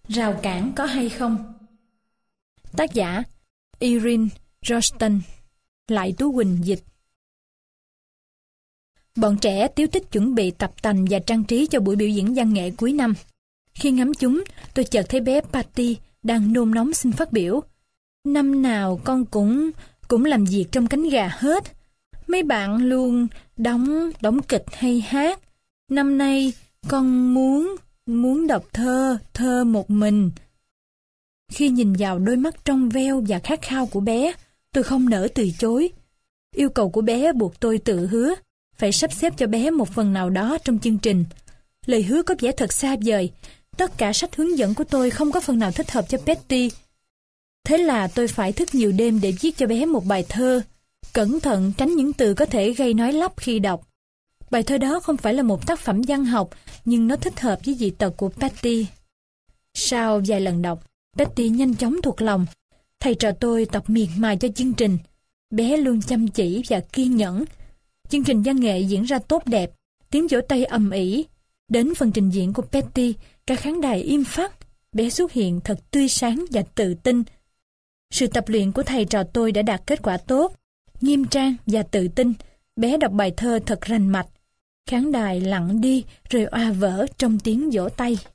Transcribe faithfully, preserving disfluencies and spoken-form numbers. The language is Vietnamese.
Rào cản có hay không? Tác giả Irene Rosten, Lại Tú Quỳnh dịch. Bọn trẻ tíu tích chuẩn bị tập tành và trang trí cho buổi biểu diễn văn nghệ cuối năm. Khi ngắm chúng, tôi chợt thấy bé Patty đang nôn nóng xin phát biểu. Năm nào con cũng cũng làm việc trong cánh gà hết. Mấy bạn luôn đóng đóng kịch hay hát. Năm nay con muốn muốn đọc thơ, thơ một mình. Khi nhìn vào đôi mắt trong veo và khát khao của bé, tôi không nỡ từ chối. Yêu cầu của bé buộc tôi tự hứa phải sắp xếp cho bé một phần nào đó trong chương trình. Lời hứa có vẻ thật xa vời. Tất cả sách hướng dẫn của tôi không có phần nào thích hợp cho Patty. Thế là tôi phải thức nhiều đêm để viết cho bé một bài thơ, cẩn thận tránh những từ có thể gây nói lắp khi đọc. Bài thơ đó không phải là một tác phẩm văn học, nhưng nó thích hợp với dị tật của Patty. Sau vài lần đọc, Patty nhanh chóng thuộc lòng. Thầy trò tôi tập miệt mài cho chương trình. Bé luôn chăm chỉ và kiên nhẫn. Chương trình văn nghệ diễn ra tốt đẹp, tiếng vỗ tay ầm ĩ. Đến phần trình diễn của Patty, cả khán đài im phắt. Bé xuất hiện thật tươi sáng và tự tin. Sự tập luyện của thầy trò tôi đã đạt kết quả tốt, nghiêm trang và tự tin. Bé đọc bài thơ thật rành mạch. Khán đài lặng đi rồi òa vỡ trong tiếng vỗ tay.